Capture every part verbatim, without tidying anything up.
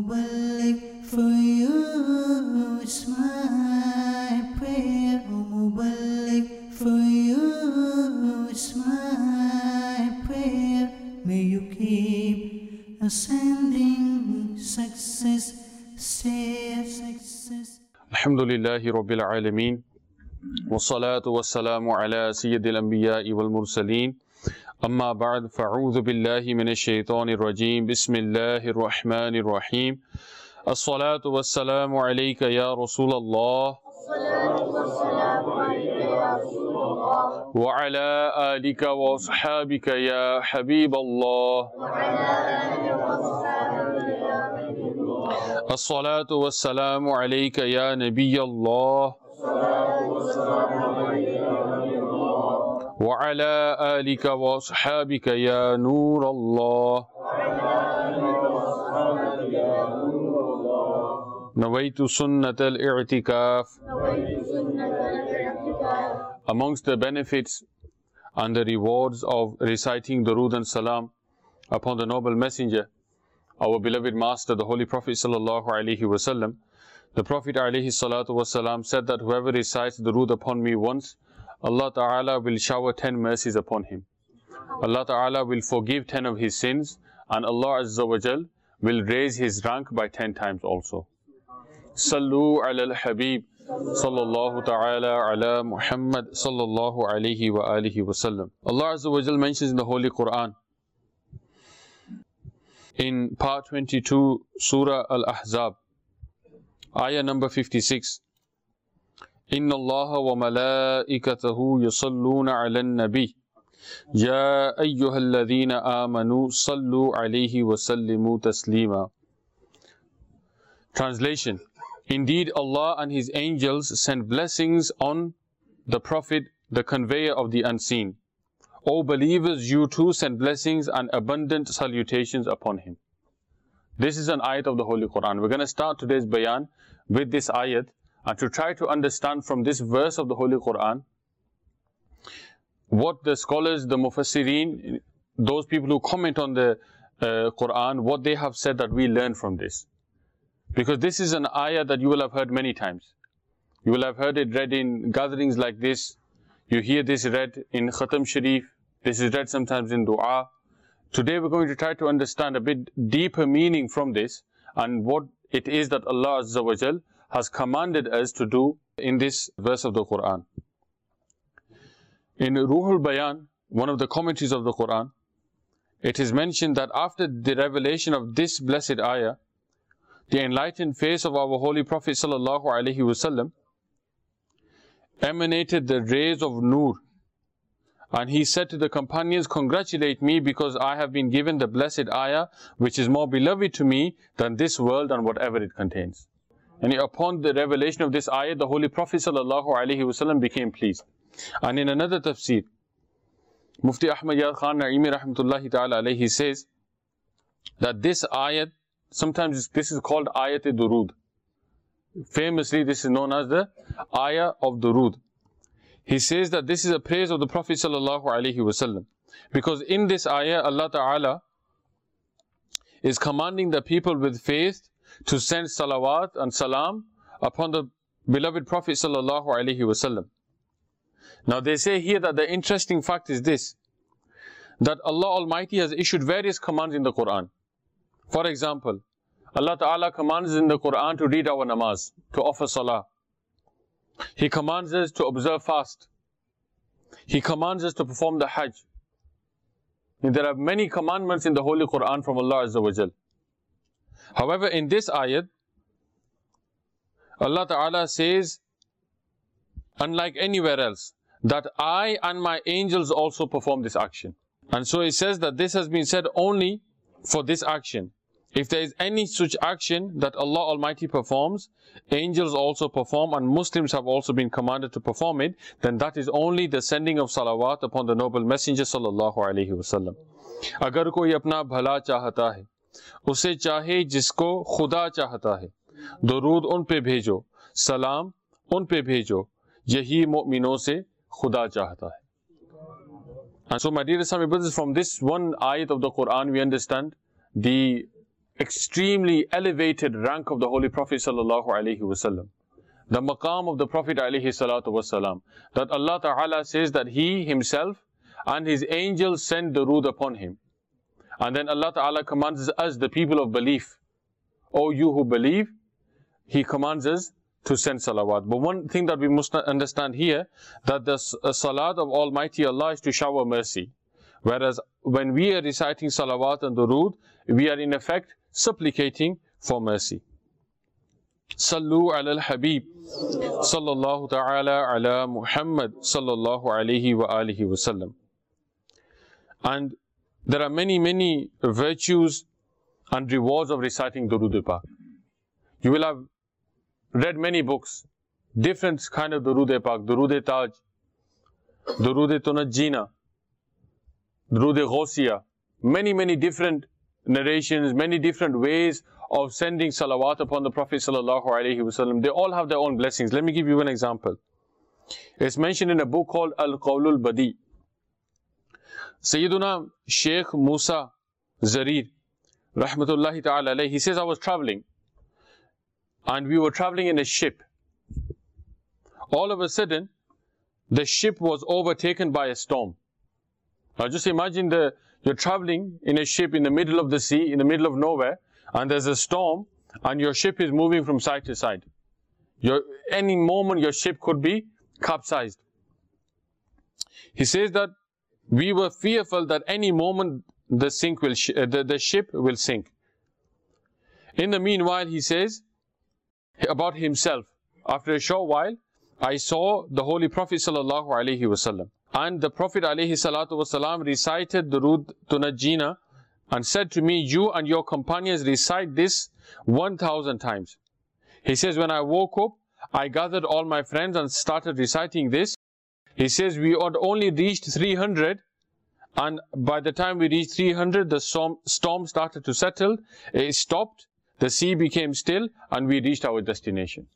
Mubarak for you, it's my prayer. O Mubarak for you, it's my prayer. May you keep ascending success, stay success. Alhamdulillahi Rabbil Alameen. Wassalatu wassalamu ala Sayyidil Anbiya'i wal Mursaleen. Amma ba'd, fa'udhu billahi minash shaitanir rajeem. Bismillahir Rahmanir Rahim. As-salatu wassalamu alayka ya Rasulallah. Wa ala alika wa ashabika ya Habiballah. As-salatu wassalamu alayka ya Nabiyallah. وعلى آلك وأصحابك يا نور الله. نويت سنة الاعتكاف. Amongst the benefits and the rewards of reciting Durood and Salam upon the noble messenger, our beloved master, the Holy Prophet sallallahu alaihi wasallam, the Prophet alaihi salatu wasalam said that whoever recites Durood upon me once, Allah Ta'ala will shower ten mercies upon him. Allah Ta'ala will forgive ten of his sins, and Allah Azza wa Jal will raise his rank by ten times also. Sallu ala al-Habib sallallahu ta'ala ala Muhammad sallallahu alayhi wa alihi wa sallam. Allah Azza wa Jal mentions in the Holy Quran, in part twenty-two, Surah Al-Ahzab, ayah number fifty-six, إن الله وملائكته يصلون على النبي يا أيها الذين آمنوا صلوا عليه وسلموا تسليما. Translation: Indeed, Allah and His angels send blessings on the Prophet, the conveyor of the unseen. O believers, you too send blessings and abundant salutations upon him. This is an ayat of the Holy Quran. We're going to start today's bayan with this ayat, and to try to understand from this verse of the Holy Quran what the scholars, the mufassirin, those people who comment on the uh, Quran, what they have said that we learn from this. Because this is an ayah that you will have heard many times. You will have heard it read in gatherings like this. You hear this read in Khatam Sharif. This is read sometimes in dua. Today we're going to try to understand a bit deeper meaning from this, and what it is that Allah Azza wa Jal has commanded us to do in this verse of the Quran. In Ruhul Bayan, one of the commentaries of the Quran, it is mentioned that after the revelation of this blessed ayah, the enlightened face of our Holy Prophet sallallahu alaihi wasallam emanated the rays of Nur, and he said to the companions, congratulate me because I have been given the blessed ayah which is more beloved to me than this world and whatever it contains. And upon the revelation of this ayah, the Holy Prophet sallallahu alaihi wasallam became pleased. And in another tafsir, Mufti Ahmad Yar Khan Naimi rahmatullahi ta'ala alayhi says that this ayat, sometimes this is called ayat-e-Durood. Famously, this is known as the ayah of Durood. He says that this is a praise of the Prophet sallallahu alaihi wasallam, because in this ayah, Allah Ta'ala is commanding the people with faith to send salawat and salam upon the beloved Prophet sallallahu alaihi wasallam. Now they say here that the interesting fact is this, that Allah Almighty has issued various commands in the Quran. For example, Allah Ta'ala commands in the Quran to read our namaz, to offer salah. He commands us to observe fast. He commands us to perform the Hajj. And there are many commandments in the Holy Quran from Allah Azza wa Jal. However, in this ayat, Allah Ta'ala says, unlike anywhere else, that I and my angels also perform this action. And so it says that this has been said only for this action. If there is any such action that Allah Almighty performs, angels also perform, and Muslims have also been commanded to perform it, then that is only the sending of salawat upon the noble messenger sallallahu alaihi wasallam. Agar koi apna bhala chahata hai, उसे चाहे जिसको खुदा चाहता है, दुरूद उन पे भेजो, सलाम उन पे भेजो, यही मुमिनों से खुदा चाहता है. And so, my dear Islamic brothers, from this one ayat of the Quran, we understand the extremely elevated rank of the Holy Prophet sallallahu alaihi wasallam, the maqam of the Prophet alaihi salatu wasalam, that Allah Ta'ala says that He Himself and His angels send durood upon Him. And then Allah Ta'ala commands us, the people of belief, O you who believe, He commands us to send salawat. But one thing that we must understand here, that the salat of Almighty Allah is to shower mercy. Whereas when we are reciting salawat and durood, we are in effect supplicating for mercy. Sallu ala al-Habib sallallahu ta'ala ala Muhammad sallallahu alayhi wa alihi wa sallam. And there are many, many virtues and rewards of reciting Durood Pak. You will have read many books, different kind of Durood Pak, Durood Taj, Durood Tunajjina, Durood Ghawsiya, many, many different narrations, many different ways of sending salawat upon the Prophet sallallahu alaihi wasallam. They all have their own blessings. Let me give you an example. It's mentioned in a book called Al-Qawlul Badi. Sayyiduna Sheikh Musa Zarir, rahmatullahi ta'ala alayhi, he says, I was traveling and we were traveling in a ship. All of a sudden, the ship was overtaken by a storm. Now just imagine the, you're traveling in a ship in the middle of the sea, in the middle of nowhere, and there's a storm and your ship is moving from side to side. Your, any moment your ship could be capsized. He says that we were fearful that any moment the sink will sh uh, the, the ship will sink. In the meanwhile, he says about himself, after a short while, I saw the Holy Prophet sallallahu alaihi wasallam, and the Prophet alaihi salatu wasalam recited Durood Tunajjina and said to me, you and your companions recite this one thousand times. He says, when I woke up, I gathered all my friends and started reciting this. He says, we had only reached three hundred, and by the time we reached three hundred, the storm, storm started to settle, it stopped, the sea became still, and we reached our destination.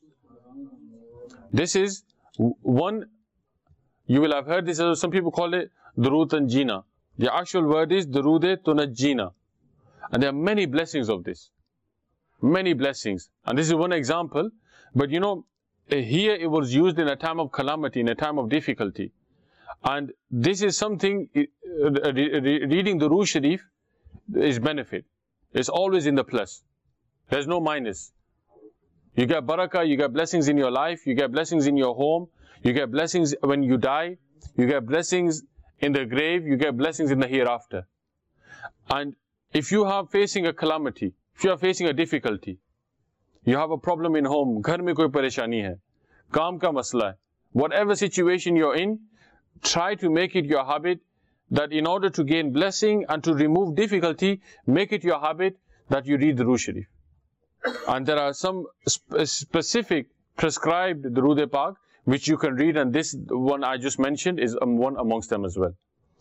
This is one, you will have heard this, some people call it Durood Tunajjina. The actual word is Durood Tunajjina. And there are many blessings of this. Many blessings. And this is one example, but you know, here it was used in a time of calamity, in a time of difficulty. And this is something, uh, re re reading the Durood Sharif is benefit. It's always in the plus. There's no minus. You get barakah, you get blessings in your life, you get blessings in your home, you get blessings when you die, you get blessings in the grave, you get blessings in the hereafter. And if you are facing a calamity, if you are facing a difficulty, you have a problem in home, ghar mein koi pareshani hai, kaam ka masla hai, whatever situation you're in, try to make it your habit that in order to gain blessing and to remove difficulty, make it your habit that you read the Durood Sharif. And there are some sp specific prescribed Durood Pak which you can read, and this one I just mentioned is um, one amongst them as well.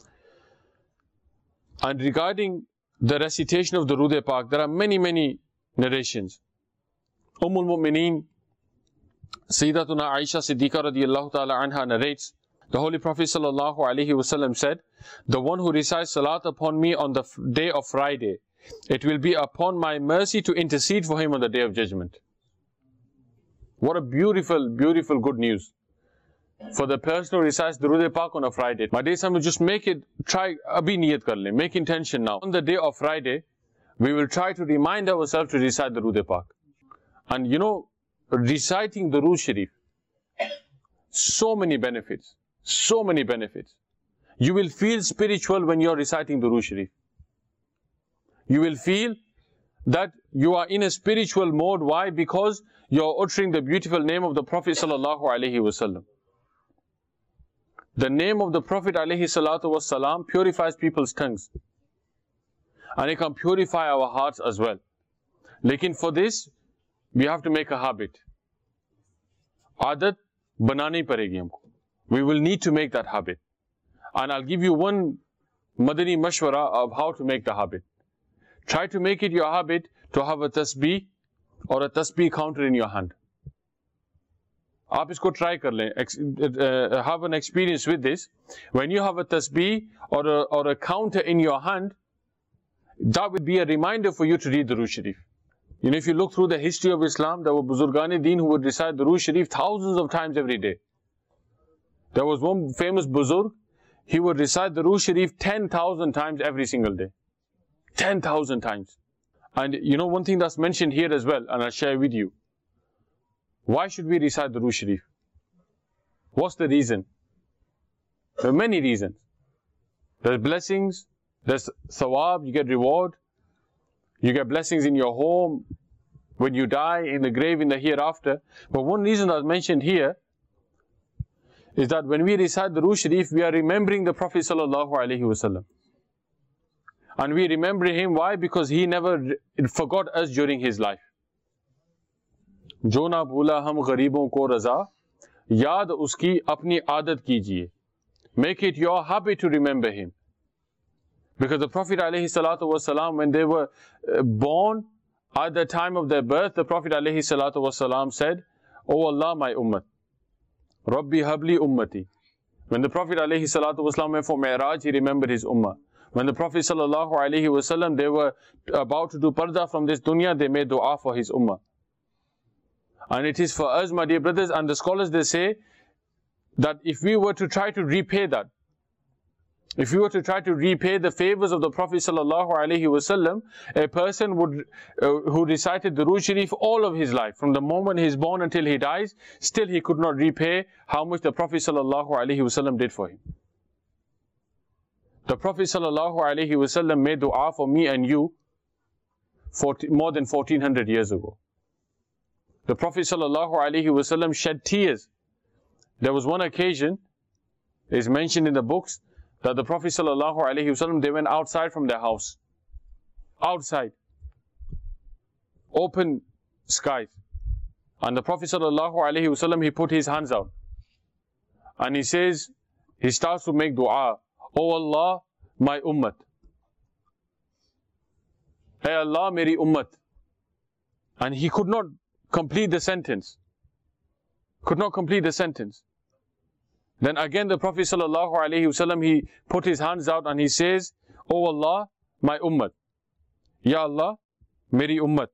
And regarding the recitation of the Durood Pak, there are many, many narrations. Ummul Mu'mineen, Sayyidatuna Aisha Siddiqa radiyallahu ta'ala anha narrates, the Holy Prophet sallallahu alaihi wasallam said, the one who recites salat upon me on the day of Friday, it will be upon my mercy to intercede for him on the day of judgment. What a beautiful, beautiful good news for the person who recites Durood Pak on a Friday. My dear son, just make it, try, abhi niyat kar le, make intention now. On the day of Friday, we will try to remind ourselves to recite Durood Pak. And you know, reciting the Durood Sharif, so many benefits, so many benefits. You will feel spiritual when you are reciting the Durood Sharif. You will feel that you are in a spiritual mode. Why? Because you are uttering the beautiful name of the Prophet sallallahu alaihi wasallam. The name of the Prophet alaihi salatu wasalam purifies people's tongues, and it can purify our hearts as well. Lekin for this, we have to make a habit. Aadat banani padegi humko. We will need to make that habit. And I'll give you one Madani mashwara of how to make the habit. Try to make it your habit to have a tasbih or a tasbih counter in your hand. आप इसको try कर लें, have an experience with this. When you have a tasbih or a, or a counter in your hand, that would be a reminder for you to read Durood Sharif. You know, if you look through the history of Islam, there were Buzurgan-e-Deen who would recite Durood Sharif thousands of times every day. There was one famous Buzurg, he would recite Durood Sharif ten thousand times every single day. ten thousand times. And you know, one thing that's mentioned here as well, and I'll share with you. Why should we recite Durood Sharif? What's the reason? There are many reasons. There's blessings, there's thawab, you get reward. You get blessings in your home, when you die, in the grave, in the hereafter. But one reason that's mentioned here is that when we recite the Durood Sharif, we are remembering the Prophet Sallallahu Alaihi Wasallam. And we remember him, why? Because he never forgot us during his life. Jo na bhula hum gharibon ko raza, yaad uski apni aadat kijiye. Make it your habit to remember him. Because the Prophet Alaihi Salatu Wasalam, when they were born, at the time of their birth, the Prophet Alaihi Salatu Wasalam said, "O Allah, my ummah. Rabbi habli ummati." When the Prophet Alaihi Salatu Wasalam went for Mi'raj, he remembered his ummah. When the Prophet Sallallahu Alaihi Wasallam, they were about to do parda from this dunya, they made dua for his ummah. And it is for us, my dear brothers, and the scholars, they say that if we were to try to repay that, if we were to try to repay the favors of the Prophet Sallallahu Alaihi Wasallam, a person would, uh, who recited the Durood Sharif all of his life, from the moment he is born until he dies, still he could not repay how much the Prophet Sallallahu Alaihi Wasallam did for him. The Prophet Sallallahu Alaihi Wasallam made dua for me and you forty, more than fourteen hundred years ago. The Prophet Sallallahu Alaihi Wasallam shed tears. There was one occasion, is mentioned in the books, that the Prophet Sallallahu Alaihi Wasallam, they went outside from their house. Outside. Open skies. And the Prophet Sallallahu Alaihi Wasallam, he put his hands out. And he says, he starts to make dua. "O Allah, my ummat. Hey Allah, meri ummat." And he could not complete the sentence. Could not complete the sentence. Then again the Prophet Sallallahu Alaihi Wasallam, he put his hands out and he says, "O Allah, my ummat. Ya Allah, meri ummat."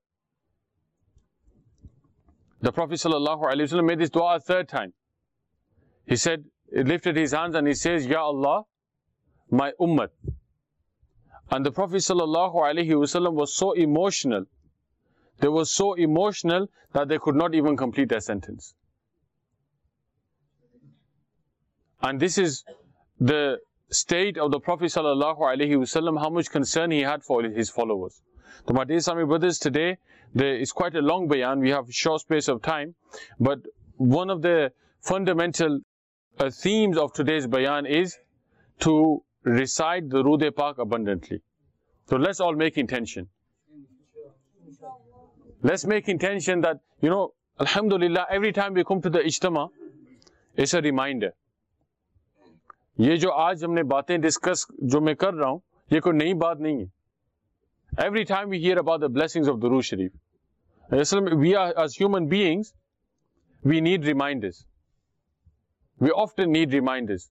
The Prophet Sallallahu Alaihi Wasallam made this dua a third time. He said, he lifted his hands and he says, "Ya Allah, my ummat." And the Prophet Sallallahu Alaihi Wasallam was so emotional. They were so emotional that they could not even complete their sentence. And this is the state of the Prophet Sallallahu Alaihi Wasallam, how much concern he had for his followers. So my dear Islamic brothers, today there is quite a long bayan, we have a short space of time, but one of the fundamental uh, themes of today's bayan is to recite the Durood Pak abundantly. So let's all make intention. Let's make intention that, you know, Alhamdulillah, every time we come to the Ijtama, it's a reminder. ये जो आज हमने बातें discuss जो मैं कर रहा हूँ, ये कोई नई बात नहीं है. Every time we hear about the blessings of Durood Sharif, we are, as human beings, we need reminders. We often need reminders.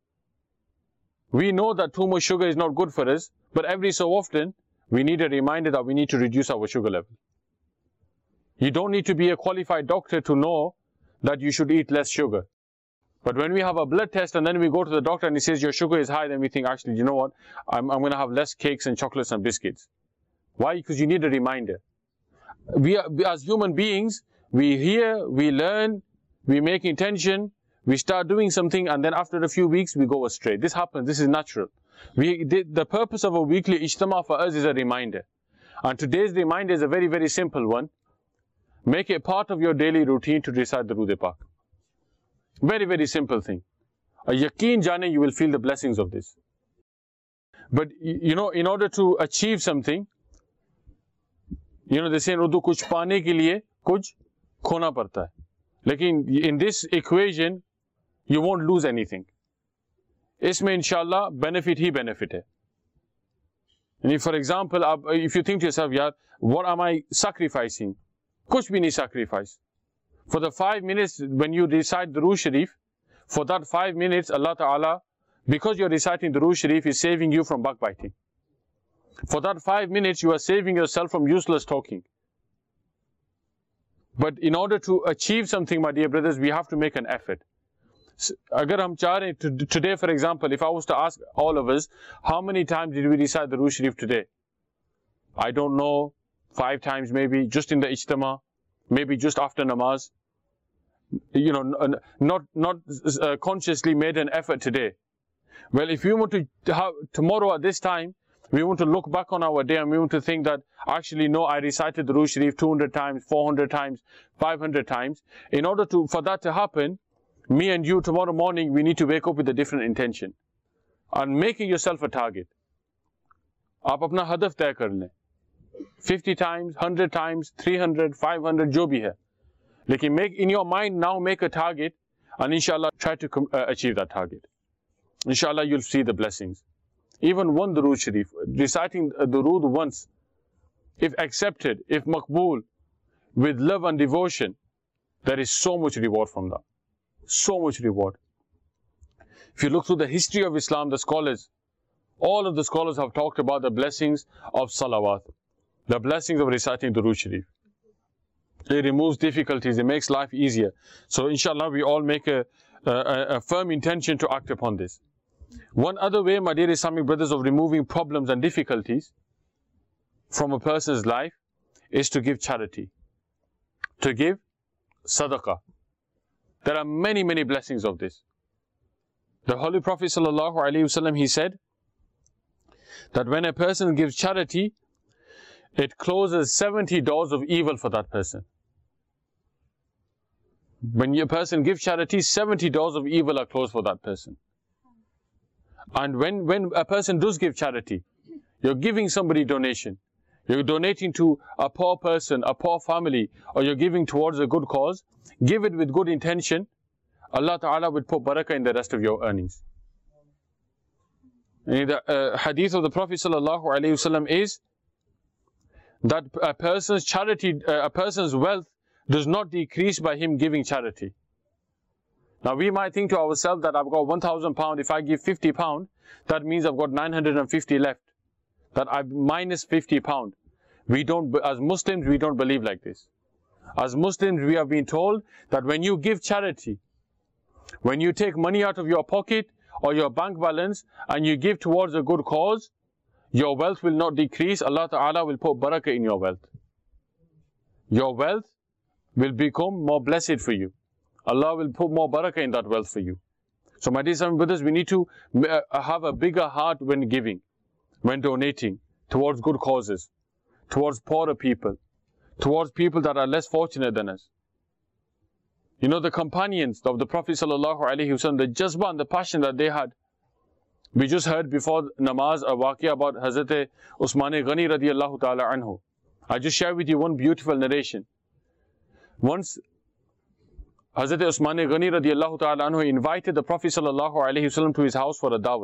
We know that too much sugar is not good for us, but every so often, we need a reminder that we need to reduce our sugar level. You don't need to be a qualified doctor to know that you should eat less sugar. But when we have a blood test and then we go to the doctor and he says your sugar is high, then we think, actually, you know what, I'm, I'm going to have less cakes and chocolates and biscuits. Why? Because you need a reminder. We are, as human beings, we hear, we learn, we make intention, we start doing something, and then after a few weeks we go astray. This happens, this is natural. We, the, the purpose of a weekly Ijtama for us is a reminder. And today's reminder is a very, very simple one. Make it part of your daily routine to recite the Durood Pak. Very, very simple thing. A yaqeen jane, you will feel the blessings of this. But, you know, in order to achieve something, you know, they say in Urdu, kuch paane ke liye, kuch khona padta hai. Lekin in this equation, you won't lose anything. Isme inshallah, benefit hi benefit hai. And if, for example, if you think to yourself, yaar, what am I sacrificing? Kuch bhi nahi sacrifice. For the five minutes when you recite the Durood Sharif, for that five minutes, Allah Ta'ala, because you're reciting the Durood Sharif, is saving you from backbiting. For that five minutes, you are saving yourself from useless talking. But in order to achieve something, my dear brothers, we have to make an effort. Agar hum cha rahe, today, for example, if I was to ask all of us, how many times did we recite the Durood Sharif today? I don't know, five times maybe, just in the Ijtima, maybe just after namaz. You know, not not uh, consciously made an effort today. Well, if we want to have tomorrow at this time, we want to look back on our day and we want to think that actually no, I recited the Durood Sharif two hundred times, four hundred times, five hundred times. In order to for that to happen, me and you tomorrow morning, we need to wake up with a different intention and making yourself a target. आप अपना हदफ तय कर लें. fifty times, one hundred times, three hundred, five hundred, जो भी है. लेकिन make in your mind now, make a target and inshallah try to uh, achieve that target. Inshallah you'll see the blessings. Even one Durood Sharif, reciting a Durood once, if accepted, if maqbool, with love and devotion, there is so much reward from that. So much reward. If you look through the history of Islam, the scholars, all of the scholars have talked about the blessings of salawat, the blessings of reciting Durood Sharif. It removes difficulties, it makes life easier. So inshallah we all make a, a, a firm intention to act upon this. One other way, my dear Islamic brothers, of removing problems and difficulties from a person's life is to give charity, to give sadaqah. There are many, many blessings of this. The Holy Prophet sallallahu alaihi wasallam, he said that when a person gives charity, it closes seventy doors of evil for that person. When a person gives charity, seventy doors of evil are closed for that person. And when, when a person does give charity, you're giving somebody donation, you're donating to a poor person, a poor family, or you're giving towards a good cause, give it with good intention, Allah Ta'ala will put barakah in the rest of your earnings. And the uh, hadith of the Prophet Sallallahu Alaihi Wasallam is that a person's charity, uh, a person's wealth does not decrease by him giving charity. Now we might think to ourselves that I've got one thousand pounds, if I give fifty pounds, that means I've got nine hundred fifty left. That I've minus fifty pounds. We don't, as Muslims, we don't believe like this. As Muslims, we have been told that when you give charity, when you take money out of your pocket or your bank balance and you give towards a good cause, your wealth will not decrease. Allah Ta'ala will put barakah in your wealth. Your wealth will become more blessed for you. Allah will put more barakah in that wealth for you. So my dear brothers, we need to have a bigger heart when giving, when donating towards good causes, towards poorer people, towards people that are less fortunate than us. You know, the companions of the Prophet Sallallahu Alaihi Wasallam, the jazba and the passion that they had. We just heard before namaz a waqia about Hazrat Usman Ghani radiyallahu ta'ala anhu. I just share with you one beautiful narration. Once Hazrat Usman Ghani radiyallahu ta'ala anhu invited the Prophet Sallallahu Alaihi Wasallam to his house for a dawat.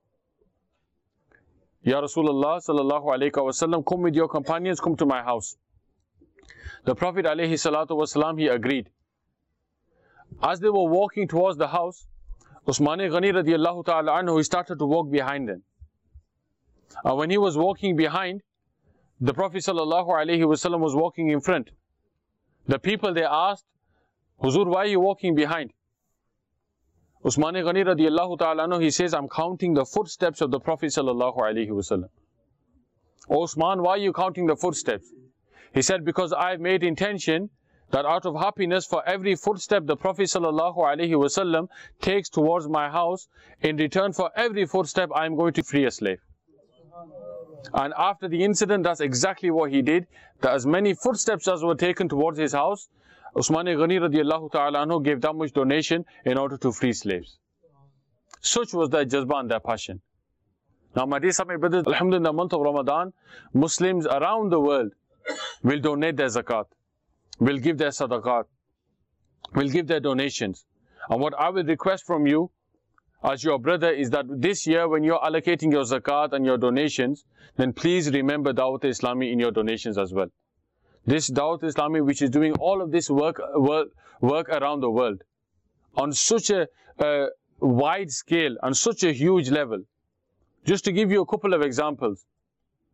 Ya Rasulullah Sallallahu Alaihi Wasallam, come with your companions, come to my house. The Prophet Alaihi Salatu Wasallam, he agreed. As they were walking towards the house, Usman Ghani radiyallahu ta'ala anhu, he started to walk behind them. Uh, when he was walking behind, the Prophet Sallallahu Alaihi Wasallam was walking in front. The people, they asked, Huzur, why are you walking behind? Usman Ghani radiyallahu ta'ala anhu, he says, I'm counting the footsteps of the Prophet Sallallahu Alaihi Wasallam. Oh, Usman, why are you counting the footsteps? He said, because I've made intention that out of happiness for every footstep the Prophet Sallallahu Alaihi Wasallam takes towards my house, in return for every footstep I am going to free a slave. And after the incident, that's exactly what he did. That as many footsteps as were taken towards his house, Usman Ghani radiyallahu ta'ala anhu gave that much donation in order to free slaves. Such was their jazba and their passion. Now my dear Islamic brothers, alhamdulillah, in the month of Ramadan, Muslims around the world will donate their zakat, will give their sadaqat, will give their donations. And what I will request from you as your brother is that this year when you're allocating your zakat and your donations, then please remember Dawat Islami in your donations as well. This Dawat Islami, which is doing all of this work, work, work around the world on such a uh, wide scale, on such a huge level. Just to give you a couple of examples.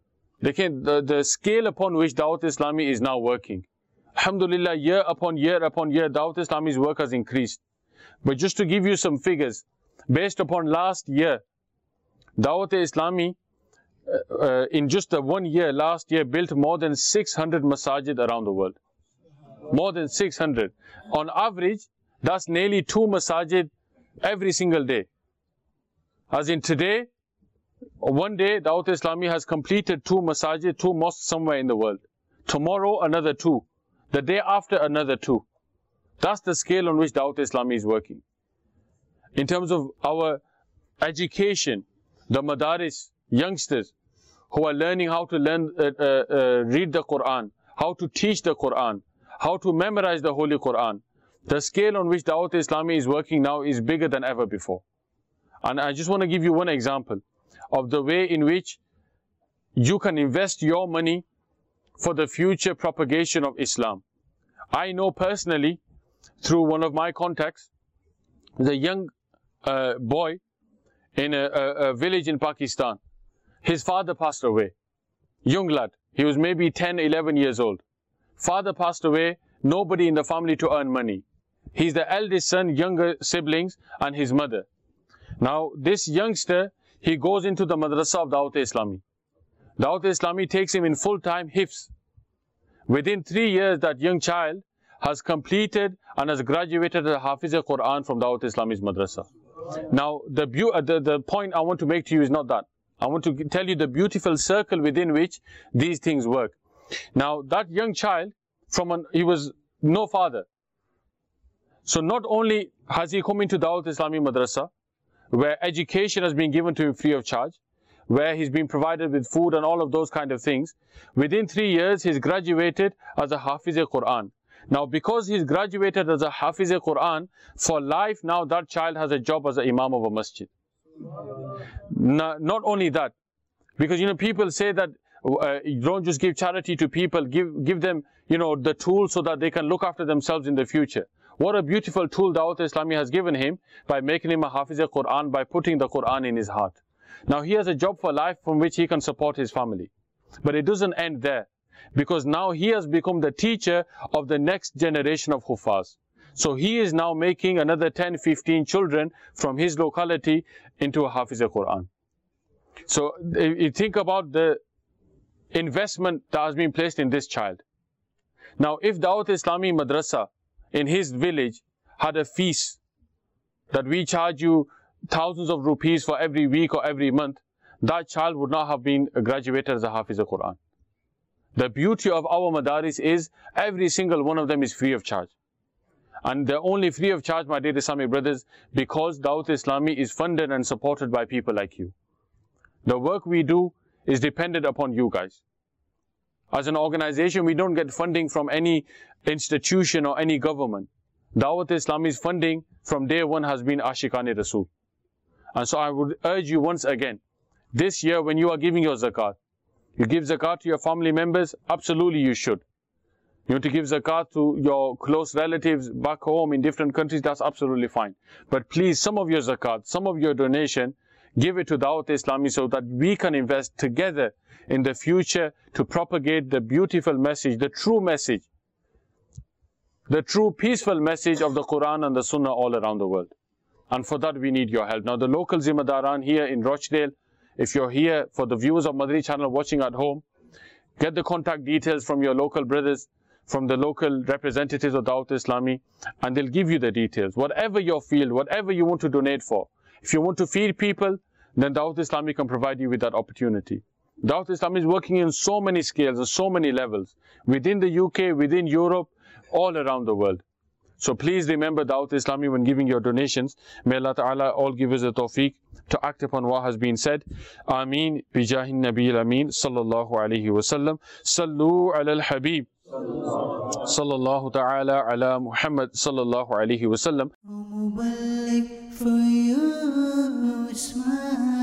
The, the scale upon which Dawat Islami is now working. Alhamdulillah, year upon year upon year, Dawat Islami's work has increased. But just to give you some figures, based upon last year, Dawat Islami, uh, uh, in just the one year, last year, built more than six hundred masajid around the world. More than six hundred. On average, that's nearly two masajid every single day. As in today, one day, Dawat Islami has completed two masajid, two mosques somewhere in the world. Tomorrow, another two. The day after, another two. That's the scale on which Dawat Islami is working. In terms of our education, the madaris, youngsters who are learning how to learn, uh, uh, uh, read the Quran, how to teach the Quran, how to memorize the Holy Quran. The scale on which Dawat Islami is working now is bigger than ever before. And I just want to give you one example of the way in which you can invest your money for the future propagation of Islam. I know personally, through one of my contacts, the young uh, boy in a, a, a village in Pakistan. His father passed away. Young lad. He was maybe ten, eleven years old. Father passed away, nobody in the family to earn money. He's the eldest son, younger siblings, and his mother. Now, this youngster, he goes into the madrasa of Dawat Islami. Dawat Islami takes him in full-time hifz. Within three years, that young child has completed and has graduated as Hafiz al-Quran from Dawat Islami's madrasa. Now, the, the, the point I want to make to you is not that. I want to tell you the beautiful circle within which these things work. Now, that young child, from an, he was no father. So not only has he come into Dawat Islami madrasa, where education has been given to him free of charge, where he's been provided with food and all of those kind of things. Within three years, he's graduated as a Hafiz al-Quran. Now, because he's graduated as a Hafiz al-Quran, for life now that child has a job as an Imam of a masjid. Now, not only that, because, you know, people say that uh, you don't just give charity to people, give, give them, you know, the tools so that they can look after themselves in the future. What a beautiful tool Dawat Islami has given him by making him a Hafiz al-Quran, by putting the Quran in his heart. Now he has a job for life from which he can support his family. But it doesn't end there, because now he has become the teacher of the next generation of Hufaz. So he is now making another ten, fifteen children from his locality into a Hafiz al-Quran. So if you think about the investment that has been placed in this child. Now if Dawat Islami Madrasa in his village had a fees that we charge you thousands of rupees for every week or every month, that child would not have been graduated as a Hafiz al-Quran. The beauty of our madaris is every single one of them is free of charge. And they're only free of charge, my dear Islamic brothers, because Dawat Islami is funded and supported by people like you. The work we do is dependent upon you guys. As an organization, we don't get funding from any institution or any government. Dawat Islami's funding from day one has been Ashiqan-e Rasul. And so I would urge you once again, this year when you are giving your zakat, you give zakat to your family members, absolutely you should. You want to give zakat to your close relatives back home in different countries, that's absolutely fine. But please, some of your zakat, some of your donation, give it to Dawat Islami so that we can invest together in the future to propagate the beautiful message, the true message, the true peaceful message of the Quran and the Sunnah all around the world. And for that we need your help. Now the local Zimadaran here in Rochdale, if you're here, for the viewers of Madri channel watching at home, get the contact details from your local brothers, from the local representatives of Dawat Islami, and they'll give you the details. Whatever your field, whatever you want to donate for. If you want to feed people, then Dawat Islami can provide you with that opportunity. Dawat Islami is working in so many scales and so many levels, within the U K, within Europe, all around the world. So please remember Dawat Islami when giving your donations. May Allah Ta'ala all give us the tawfiq to act upon what has been said. Ameen. Bijahin Nabil Ameen. Sallallahu alayhi wa sallam. Sallu ala al-Habib. Sallallahu Ta'ala ala Muhammad. Sallallahu alayhi wa sallam. For you, smile.